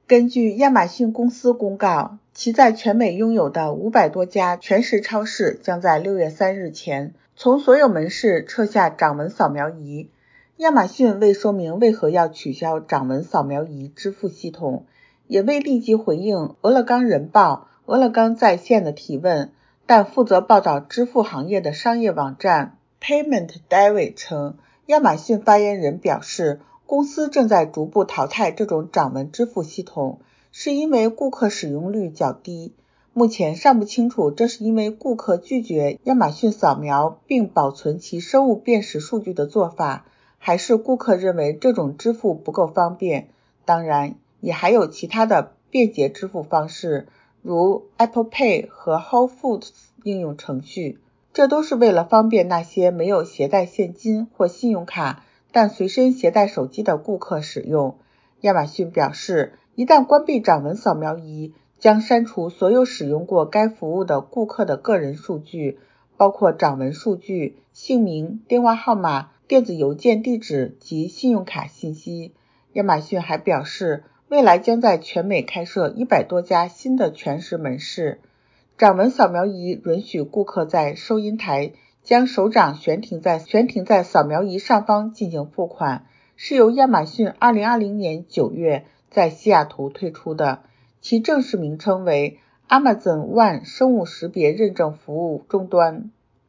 根据亚马逊公司公告，其在全美拥有的500多家全食超市将在6月3日前从所有门市撤下掌纹扫描仪。亚马逊未说明为何要取消掌纹扫描仪支付系统，也未立即回应俄勒冈人报、俄勒冈在线的提问，但负责报道支付行业的商业网站 Payment Daily 称，亚马逊发言人表示，公司正在逐步淘汰这种掌纹支付系统，是因为顾客使用率较低。目前尚不清楚这是因为顾客拒绝亚马逊扫描并保存其生物辨识数据的做法，还是顾客认为这种支付不够方便。当然，也还有其他的便捷支付方式，如 Apple Pay 和 Whole Foods 应用程序，这都是为了方便那些没有携带现金或信用卡但随身携带手机的顾客使用。亚马逊表示，一旦关闭掌纹扫描仪，将删除所有使用过该服务的顾客的个人数据，包括掌纹数据、姓名、电话号码、电子邮件地址及信用卡信息。亚马逊还表示，未来将在全美开设100多家新的全食门市。掌纹扫描仪允许顾客在收银台将手掌悬停在扫描仪上方进行付款，是由亚马逊2020年9月在西雅图推出的，其正式名称为 Amazon One 生物识别认证服务终端。